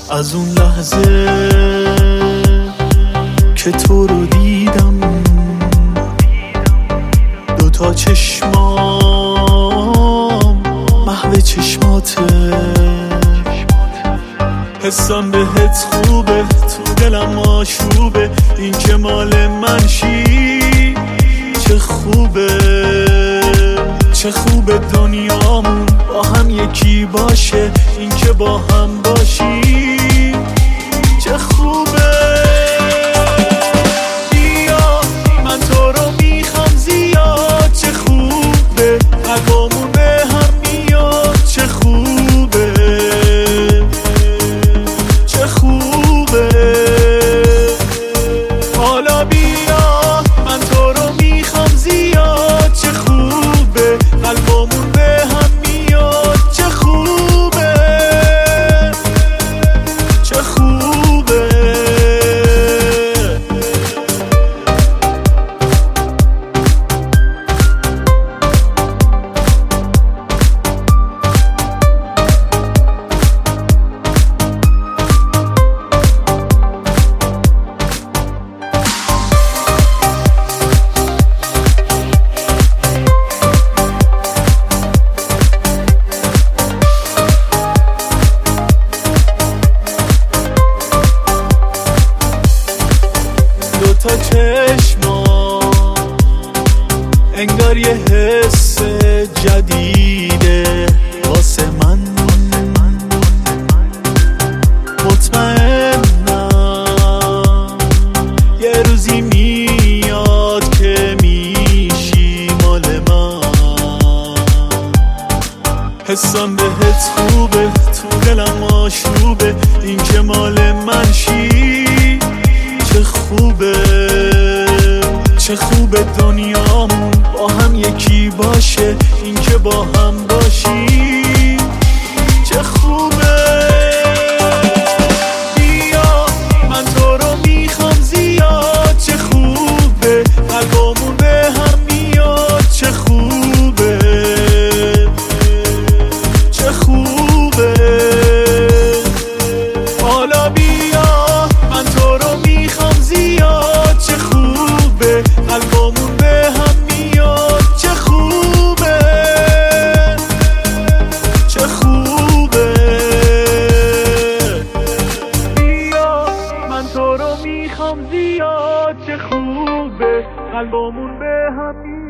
از اون لحظه که تو رو دیدم دوتا چشمام محو چشماته، حسم بهت خوبه، تو دلم آشوبه، این که مال من شی چه خوبه، چه خوبه دنیامون با هم یکی باشه، این که با هم باشی چه خوبه. بیا من تو رو میخوام زیاد، چه خوبه قلبمون به هم میاد، چه خوبه چه خوبه. حالا بیا من تو رو میخوام زیاد، چه خوبه قلبمون به هم میاد، چه خوبه چه خوبه. دوتا چشما انگار یه حس جدیده واسه من، مطمئنم یه روزی میاد که میشی مال من. حسم بهت خوبه، تو دلم آشوبه، این که مال من شی چه خوبه، چه خوبه دنیامون با هم یکی باشه، این که با هم باشی چه خوبه. بیا من تو رو میخوام زیاد، چه خوبه قلبمون به هم میاد، چه خوبه چه خوبه. حالا بیا من تو رو میخوام زیاد، چه خوبه قلبمون به هم میاد، چه خوبه چه خوبه. بیا من تو رو میخوام زیاد، چه خوبه قلبمون به هم میاد.